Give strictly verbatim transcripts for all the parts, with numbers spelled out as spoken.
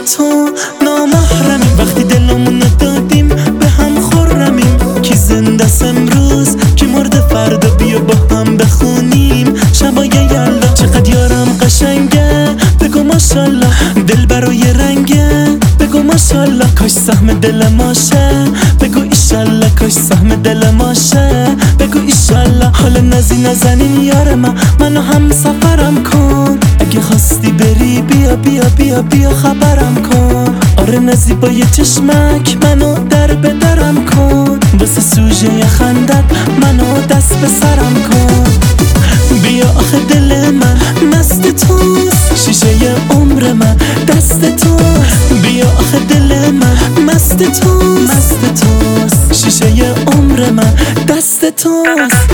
تو نامحرمی، وقتی دلمونو دادیم به هم خورمیم. کی زنده است امروز کی مرده فردا، بیا با هم بخونیم شبای یلا. چقدر یارم قشنگه بگو ماشالله، دل برای رنگه بگو ماشالله. کاش سهم دل ماشه بگو ایشالله، کاش سهم دل ماشه بگو ایشالله. حالا نزی نزنین یار من، منو هم سفرم کن. اگه خواستی بری بیا بیا بیا بیا خبرم کن. آره نزی با یه چشمک منو در به درم کن. واسه سوژه خندت منو دست به سرم کن. بیا آخه دل من مست توست، شیشه عمر من دست توست. بیا آخه دل من مست توست، مست توست. شیشه عمر من دست توست.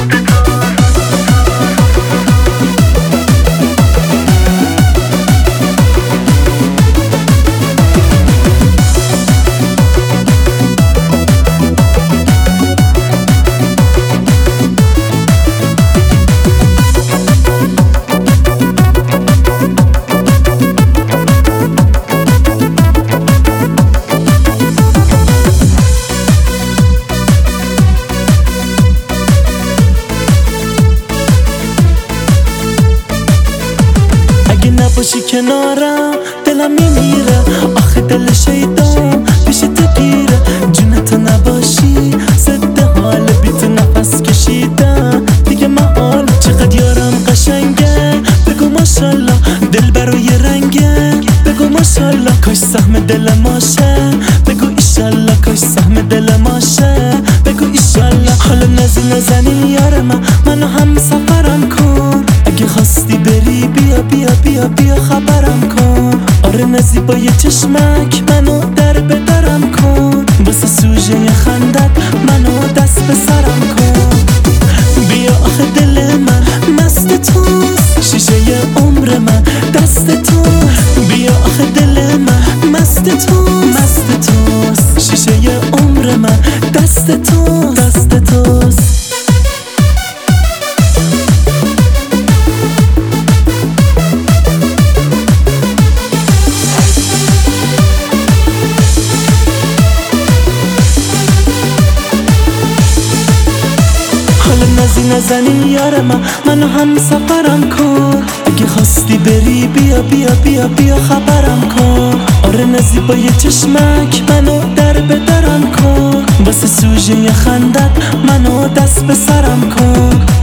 نباشی کنارم دلم میمیره، آخه دل شیطان پیش تو گیره. جونتو نباشی ضد حال بی تو نفس کشیدم دیگه محال. چقدر یارم قشنگه بگو ماشالله، دل برای رنگه بگو ماشالله. کاش سهم دل ماشه بگو ایشالله، کاش سهم دل ماشه بگو ایشالله. حالا نزی نزنین یار من، منو هم سفرم کن. اگه خواستی بری بیا بیا بیا بیا خبرم کن. آره نزی با یه چشمک منو در به درم کن. واسه سوژه خندت منو دست به سرم کن. بیا آخه دل من مست توست، شیشه عمر من دست توست. بیا آخه دل من مست توست، مست توست. شیشه عمر من دست توست، دست توست. نزی نزنین یار من، منو هم سفرم کن. اگه خواستی بری بیا بیا بیا بیا خبرم کن. آره نزی با یه چشمک منو در به درم کن. واسه سوژه خندت منو دست به سرم کن.